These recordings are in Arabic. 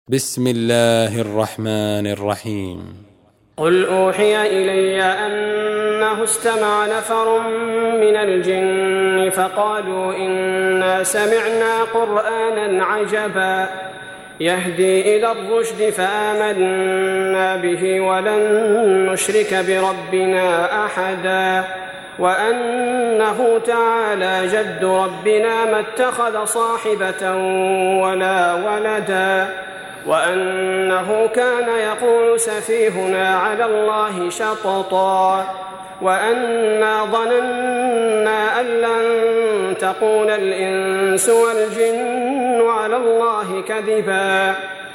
بسم الله الرحمن الرحيم. قل أوحي إلي أنه استمع نفر من الجن فقالوا إنا سمعنا قرآنا عجبا يهدي إلى الرشد فآمنا به ولن نشرك بربنا أحدا وأنه تعالى جد ربنا ما اتخذ صاحبة ولا ولدا وأنه كان يقول سفيهنا على الله شططا وأنا ظننا أن لن تقول الإنس والجن على الله كذبا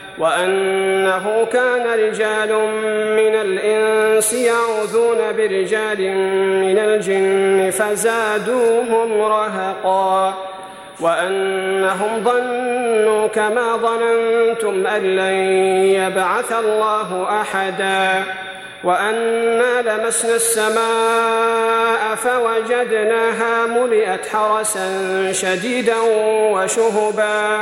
وأنه كان رجال من الإنس يعوذون برجال من الجن فزادوهم رهقا وأنهم ظنوا كما ظننتم أن لن يبعث الله أحدا وأنا لمسنا السماء فوجدناها ملئت حرسا شديدا وشهبا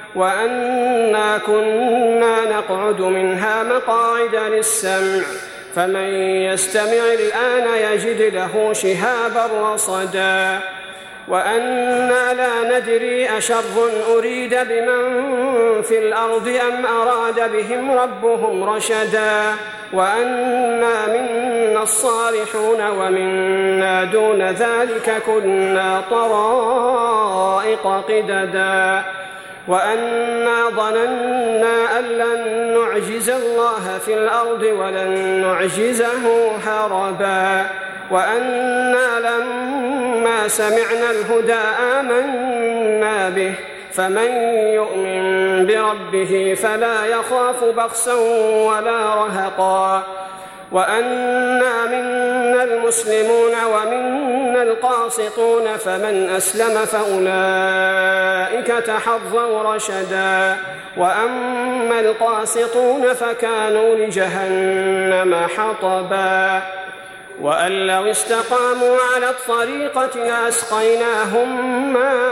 وأنا كنا نقعد منها مقاعد للسمع فمن يستمع الآن يجد له شهابا رصدا وأنا لا ندري أشر أريد بمن في الأرض أم أراد بهم ربهم رشدا وأنا منا الصالحون ومنا دون ذلك كنا طرائق قددا وأنا ظننا أن لن نعجز الله في الأرض ولن نعجزه هربا وأنا لما سمعنا الهدى آمنا به فمن يؤمن بربه فلا يخاف بخسا ولا رهقا وأنا منا المسلمون ومنا القاسطون فمن أسلم فأولئك تحظوا رشدا وأما القاسطون فكانوا لجهنم حطبا وأن لو استقاموا على الطريقة لأسقيناهم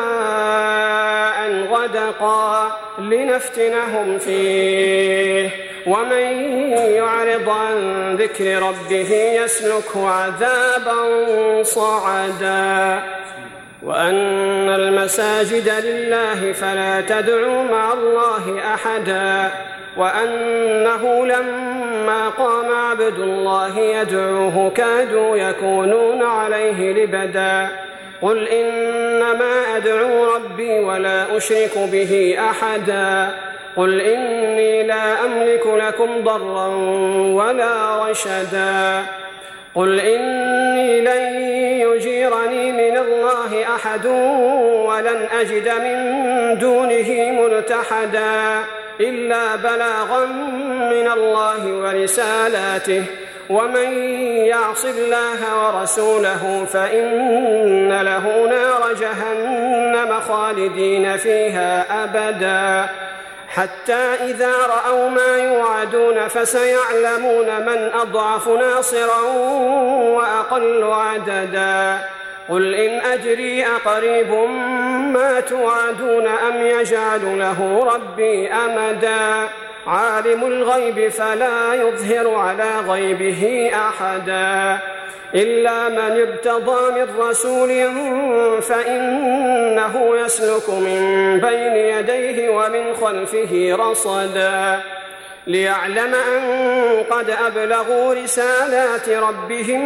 ماء غدقا لنفتنهم فيه ومن يعرض عن ذكر ربه يسلكه عذابا صعدا وأن المساجد لله فلا تدعوا مع الله أحدا وأنه لما قام عبد الله يدعوه كادوا يكونون عليه لبدا قل إنما أدعو ربي ولا أشرك به أحدا قل إني لا أملك لكم ضرا ولا رشدا قل إني لن يجيرني من الله أحد ولن أجد من دونه ملتحدا إلا بلاغا من الله ورسالاته ومن يعص الله ورسوله فإن له نار جهنم خالدين فيها أبدا حتى إذا رأوا ما يوعدون فسيعلمون من أضعف ناصرا وأقل عددا قل إن أدري أقريب ما توعدون أم يجعل له ربي أمدا عالم الغيب فلا يظهر على غيبه أحدا إلا من ارتضى من رسول فإنه يسلك من بين يديه ومن خلفه رصدا ليعلم أن قد أبلغوا رسالات ربهم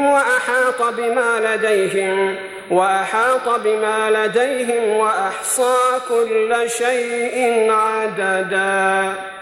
وأحاط بما لديهم وأحصى كل شيء عددا.